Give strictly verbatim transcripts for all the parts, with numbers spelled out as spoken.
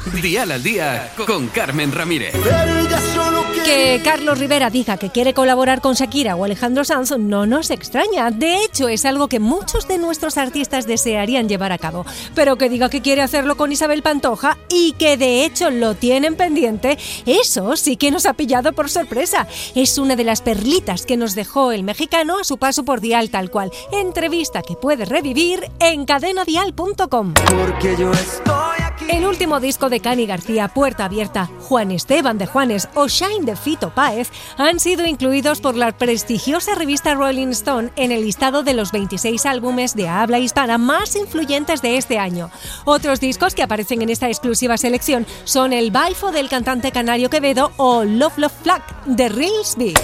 Dial al Día con Carmen Ramírez. Que Carlos Rivera diga que quiere colaborar con Shakira o Alejandro Sanz no nos extraña. De hecho, es algo que muchos de nuestros artistas desearían llevar a cabo. Pero que diga que quiere hacerlo con Isabel Pantoja y que de hecho lo tienen pendiente, eso sí que nos ha pillado por sorpresa. Es una de las perlitas que nos dejó el mexicano a su paso por Dial Tal Cual. Entrevista que puedes revivir en cadena dial punto com. Porque yo estoy aquí. El último disco de Cani García, Puerta Abierta, Juan Esteban de Juanes o Shine de Fito Páez han sido incluidos por la prestigiosa revista Rolling Stone en el listado de los veintiséis álbumes de habla hispana más influyentes de este año. Otros discos que aparecen en esta exclusiva selección son El Baifo del cantante canario Quevedo o Love Love Flag de Reelsby.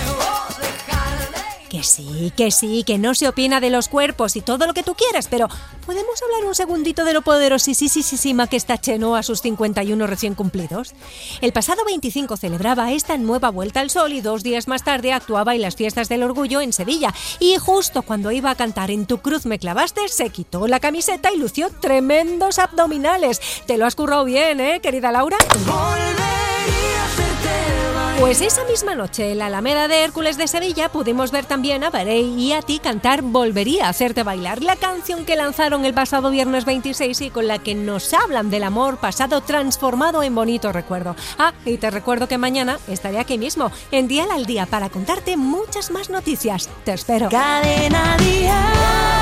Que sí, que sí, que no se opina de los cuerpos y todo lo que tú quieras, pero ¿podemos hablar un segundito de lo poderosísima que está Cheno a sus cincuenta y uno recién cumplidos? El pasado veinticinco celebraba esta nueva vuelta al sol y dos días más tarde actuaba en las fiestas del orgullo en Sevilla. Y justo cuando iba a cantar En tu cruz me clavaste, se quitó la camiseta y lució tremendos abdominales. Te lo has currado bien, ¿eh, querida Laura? Pues esa misma noche en la Alameda de Hércules de Sevilla pudimos ver también a Barey y a ti cantar Volvería a hacerte bailar, la canción que lanzaron el pasado viernes veintiséis y con la que nos hablan del amor pasado transformado en bonito recuerdo. Ah, y te recuerdo que mañana estaré aquí mismo, en Dial al Día, para contarte muchas más noticias. Te espero. Cadena Dial.